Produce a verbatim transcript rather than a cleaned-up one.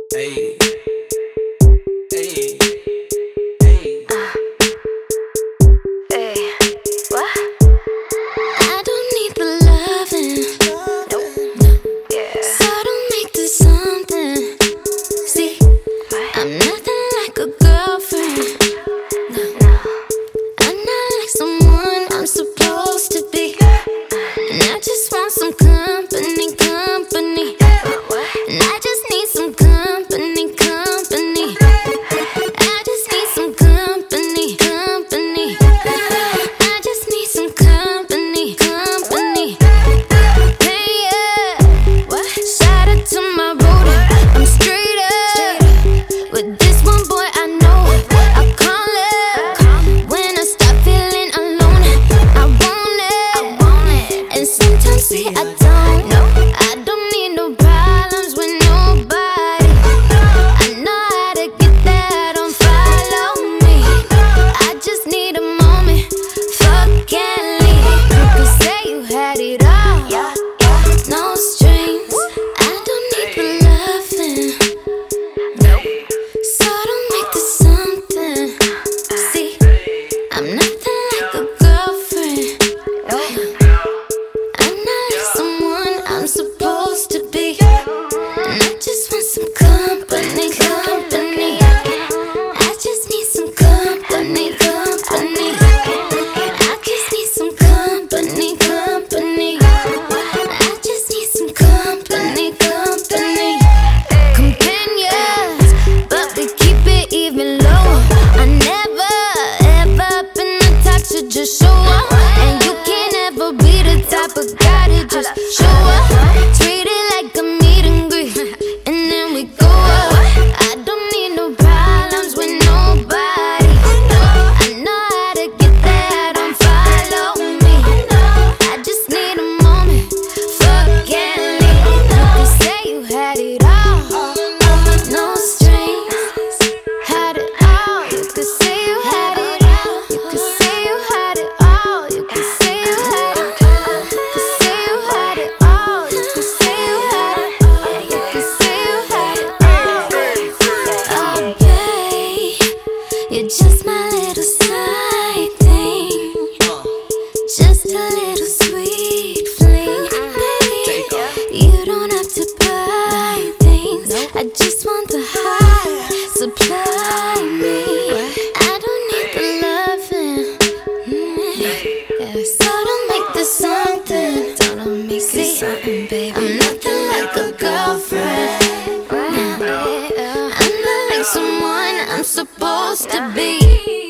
Hey, hey, hey. Hey, what? I don't need the loving. Nope. Yeah. So don't make this something. See, I'm nothing like a girlfriend. No, no. I'm not like someone I'm supposed to be. And I just want some company, company. And I just need some company, company. I just need some company, company. I just need some company, company. Hey, yeah. What? Shout out to my roadie. I'm straight up. With this one boy, I know I call it. When I start feeling alone, I want it. I want it. And sometimes, see, I don't know. I don't need no problems with nobody. I know how to get that, don't follow me. I just need a moment, fuck and leave. You could say you had it all, no strings. I don't need the loving, so don't make this something. See, I'm nothing like a girlfriend. I'm not like someone I'm supposed to be. And I just want some company, company. I just need some company, company. I just need some company, company. I just need some company, company. Companions, but we keep it even lower. I never, ever been the type to just show up. And you can't ever be the type of guy to just show up. Treat it like a meet and greet, and then we go up. I don't need no problems with nobody. I know how to get that, don't follow me. I just need a moment, fuck and leave. You could say you had it all, no strings. Had it all, you could say you had it all. You could say you had it all. You could say you had it all. You could say you had it all. You could say you had it all. You could say you had it all. Oh, babe, you're just my little side thing, just a little sweet fling. Baby, you don't have to buy things. I just want the high, supply me. I don't need the loving. Mm, yeah. So don't make this something. Don't make this something, baby. I'm nothing like a girlfriend. I'm not like someone I'm supposed to be.